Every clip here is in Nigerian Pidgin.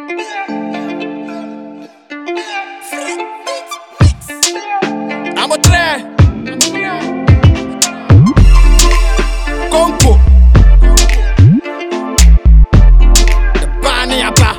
I'm a try. Conco. The Bani Abba.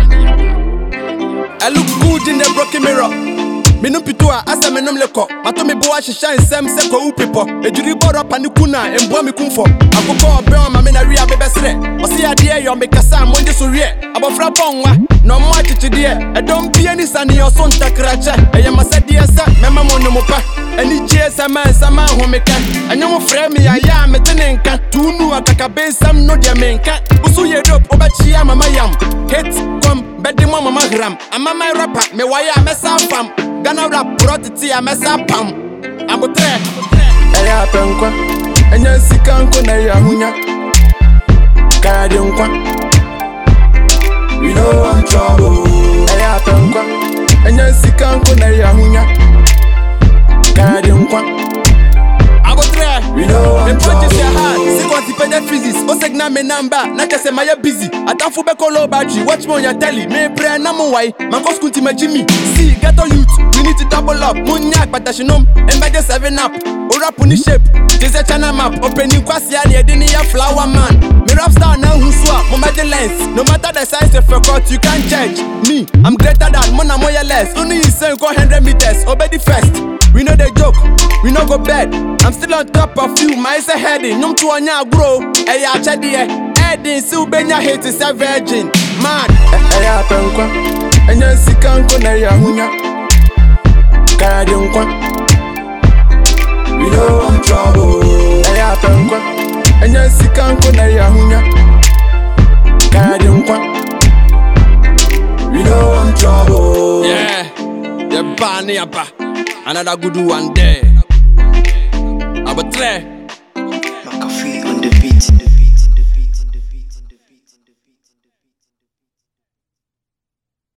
I look good in the broken mirror. Minum pitua asa menum leko. Matomi boa shisha in sem seko u people. Ejuri boro panikuna emboa mi kumfo. Akoko obreon ma mena ria bebesre. Osi adie yo mekasa monje so rie. Abofra bonwa no mo chichidie. E don bie ni sani oso ntakrache. Eye masadie sa mema mono mopa. Eni je sama homeka. Anyomo frɛ me aya metene nka. Tunu akaka bensam no dia menka. Usu ye dop obachi ya mama yam. Hit come bedi mama gram. Amama rapper me waya mesa fam. Gana rap brought it to mesa pam. I'm a tre. Eya penkwa. Enya sikanko na ya hunya. Kaya dinkwa. We know I'm trouble. Eya penkwa. Enya sikanko na ya hunya. Kaya dinkwa. I'm a tre. We know I'm trouble. Physics, o segna me number, na kese maya busy. Atafu be call battery, watch me on your telly. Me pray na mo why, man go school my Jimmy. See, get on youth, we need to double up. Munyak patashinom, embed 7 up. O rap on the shape, there's a channel map. Opening kwasi ali edini ya flower man. Me rap star now who swap, mama the lens. No matter the size of your cut, you can't judge me. I'm greater than mona moya less. Only you say go 100 meters, obey the first. We know the joke, we no go bed. I'm still on top of you, my is a heading. Num to anya grow, eya chadie. Heading, si ubenya hate is a virgin. Man, eya penkwa. Enya sikanko na ya hunya. Kaya dinkwa. We know I'm trouble. Eya penkwa. Enya sikanko na ya hunya. Kaya dinkwa. We know I'm trouble. yeah, the Bani Abba. Another good one there.